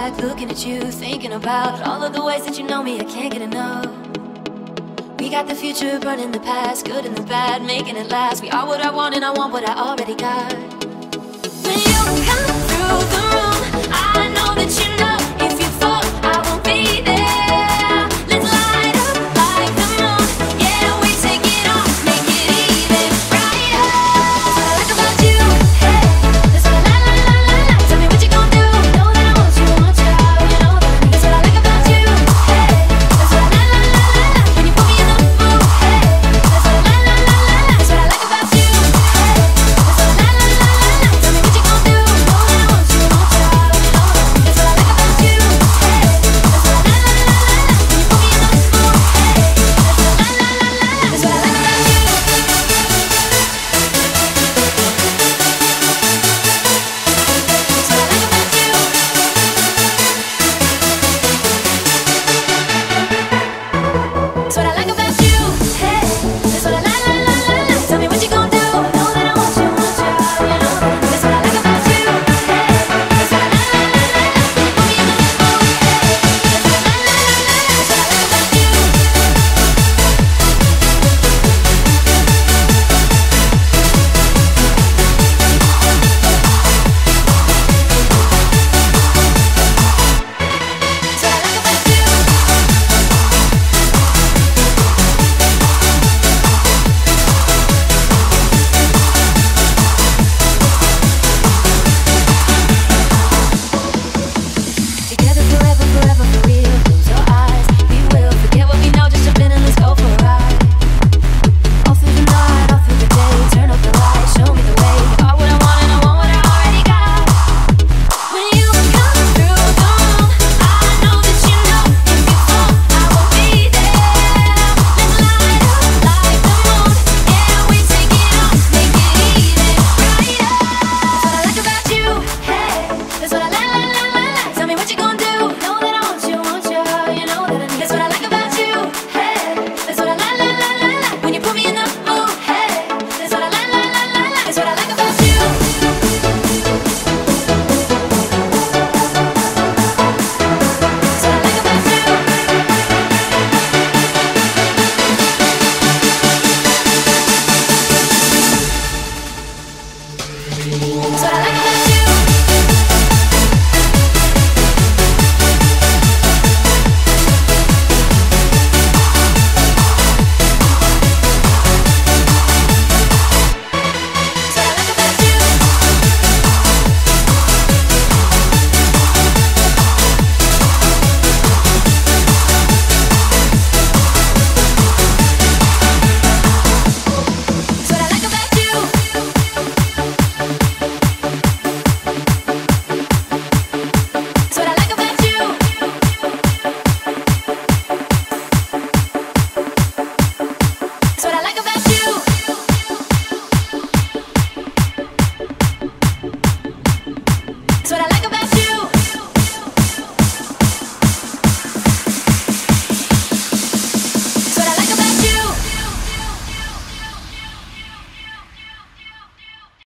back, looking at you, thinking about all of the ways that you know me, I can't get enough. We got the future burning the past, good and the bad, making it last. We are what I want and I want what I already got. When you come through the room,